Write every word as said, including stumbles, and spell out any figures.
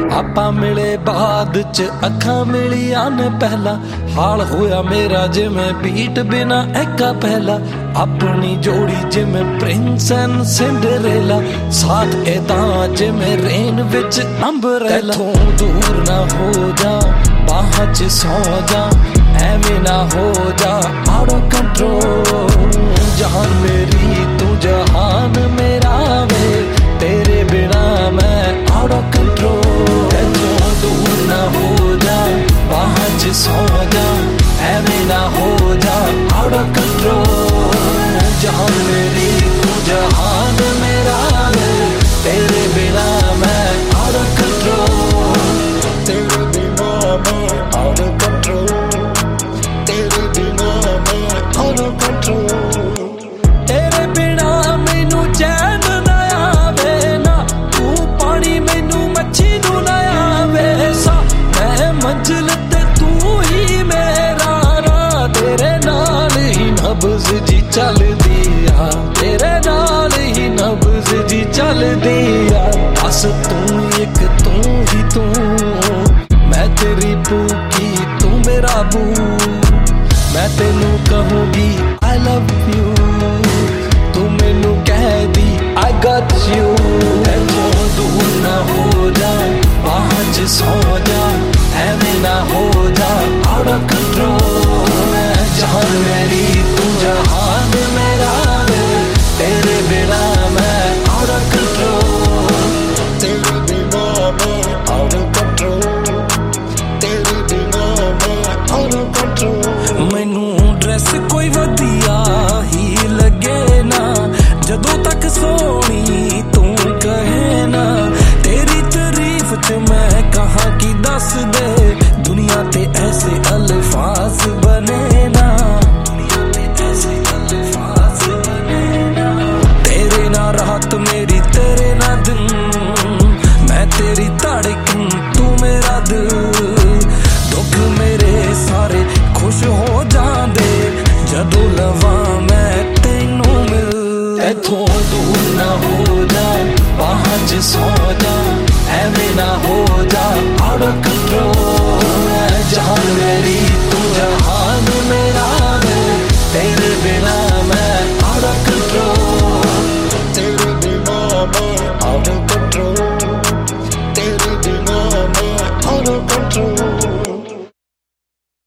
ਆਪਾਂ ਮਿਲੇ ਬਾਅਦ ਚ ਅੱਖਾਂ ਮਿਲੀਆਂ ਨੇ ਪਹਿਲਾਂ। ਹਾਲ ਹੋਇਆ ਮੇਰਾ ਜਿਵੇਂ ਬੀਟ ਬਿਨਾ ਐਕਾ ਪਹਿਲਾ। ਆਪਣੀ ਜੋੜੀ ਜਿਵੇਂ ਪ੍ਰਿੰਸ ਐਂਡ ਸਿੰਡਰੇਲਾ। ਸਾਥ ਇਹਦਾ ਜਿਵੇਂ ਰੇਨ ਵਿੱਚ ਅੰਬਰੇਲਾ। ਤੂੰ ਦੂਰ ਨਾ ਹੋ ਜਾ ਬਾਹਾਂ ਚ ਸੌ ਜਾ, ਐਵੇਂ ਨਾ ਹੋ ਜਾ ਆਊਟ ਆਫ ਕੰਟਰੋਲ। ਜਾਨ ਮੇਰੀ ਤੂੰ ਜਹਾਨ ਮੇਰਾ ਵੇ, ਤੇਰੇ ਬਿਨਾ ਮੈਂ ਆਊਟ ਆਫ ਕੰਟਰੋਲ। ਤੂੰ ਦੂਰ ਨਾ ਹੋ ਜਾ ਬਾਹਾਂ ਚ ਸੌ ਜਾ, ਐਵੇਂ ਨਾ ਹੋ ਜਾ ਆਊਟ ਆਫ ਕੰਟਰੋਲ। ਜਾਨ ਮੇਰੀ ਤੂੰ ਜਹਾਨ ਮੇਰਾ ਵੇ, ਤੇਰੇ ਬਿਨਾ ਮੈਂ ਆਊਟ ਆਫ ਕੰਟਰੋਲ। ਤੇਰੇ ਬਿਨਾ ਮੈਂ ਆਊਟ ਆਫ ਕੰਟਰੋਲ। ਤੇਰੇ ਬਿਨਾ ਮੈਂ ਆਊਟ ਆਫ ਕੰਟਰੋਲ। ਤੇਰੇ ਬਿਨਾ ਮੈਨੂੰ ਚੈਨ ਨਾ ਆਵੇ ਨਾ, ਤੂੰ ਪਾਣੀ ਮੈਨੂੰ ਮੱਛੀ ਨੂੰ ਨਾ ਆਵੇ ਸਾ। ਮੈਂ ਮੰਜ਼ਿਲ ਤੇ ਤੂੰ ਹੀ ਮੇਰਾ ਰਾਹ, ਤੇਰੇ ਨਾਲ ਹੀ ਨਬਜ਼ ਜੀ ਚੱਲਦੀ ਆ, ਤੇਰੇ ਨਾਲ ਹੀ ਨਬਜ਼ ਜੀ ਚੱਲਦੀ ਆ। ਬਸ ਤੂੰ ਇੱਕ ਤੂੰ ਹੀ ਤੂੰ, ਮੈਂ ਤੇਰੀ ਭੂਖੀ ਤੂੰ ਮੇਰਾ ਬੂ। ਮੈਂ ਤੈਨੂੰ ਕਹੂੰਗੀ I love you, ਤੂੰ ਮੈਨੂੰ ਕਹਿਦੀ I got you। ਤੂੰ ਦੂਰ ਨਾ ਹੋ ਜਾ ਬਾਹਾਂ ਚ ਸੌ ਜਾ, ਐਵੇਂ ਨਾ ਹੋ ਜਾ ਆਊਟ ਆਫ ਕੰਟਰੋਲ। ਜਾਨ ਮੇਰੀ ਤੂੰ ਜਹਾਨ ਮੇਰਾ ਵੇ, ਤੇਰੇ ਬਿਨਾ ਮੈਂ ਆਊਟ ਆਫ ਕੰਟਰੋਲ। ਤੇਰੇ ਬਿਨਾ ਮੈਂ ਆਊਟ ਆਫ ਕੰਟਰੋਲ। ਤੇਰੇ ਬਿਨਾ ਮੈਂ ਆਊਟ ਆਫ ਕੰਟਰੋਲ। ਮੈਨੂੰ ਡਰੈਸ ਕੋਈ ਵਧੀਆ ਹੀ ਲੱਗੇ ਨਾ, ਜਦੋਂ ਤੱਕ ਸੋਹਣੀ ਤੂੰ ਕਹੇ ਨਾ। ਤੇਰੀ ਤਾਰੀਫ ਚ ਮੈਂ ਕਹਾਂ ਕਿ ਦੱਸ ਦੇ, ਦੁਨੀਆ ਤੇ ਐਸੇ ਅਲਫਾਜ਼ ਬਨੇ ਨਾ, ਦੁਨੀਆ ਤੇ ਐਸੇ ਅਲਫਾਜ਼ ਬਨੇ ਨਾ। ਤੇਰੇ ਨਾਲ ਰਾਤ ਮੇਰੀ ਤੇਰੇ ਨਾਲ ਦਿਨ, ਮੈਂ ਤੇਰੀ ਧੜਕਨ ਤੂੰ ਮੇਰਾ ਦਿਲ। ਦੁੱਖ ਮੇਰੇ ਸਾਰੇ ਖੁਸ਼ ਹੋ ਜਾਂਦੇ ਜਦੋਂ ਲਵਾਂ ਮੈਂ ਤੈਨੂੰ ਮਿਲ। ਇੱਥੋਂ ਦੂਰ ਨਾ ਹੋ ਜਾ ਬਾਹਾਂ ਚ ਸੌ ਜਾ, ਐਵੇਂ ਨਾ ਹੋ ਜਾ ਆਊਟ ਆਫ ਕੰਟਰੋਲ। ਜਾਨ ਮੇਰੀ ਤੂੰ ਜਹਾਨ ਮੇਰਾ ਵੇ, ਤੇਰੇ ਬਿਨਾ ਮੈਂ ਆਊਟ ਆਫ ਕੰਟਰੋਲ। ਤੇਰੇ ਬਿਨਾ ਮੈਂ ਆਊਟ ਆਫ ਕੰਟਰੋਲ। ਤੇਰੇ ਬਿਨਾ ਮੈਂ ਆਊਟ ਆਫ ਕੰਟਰੋਲ।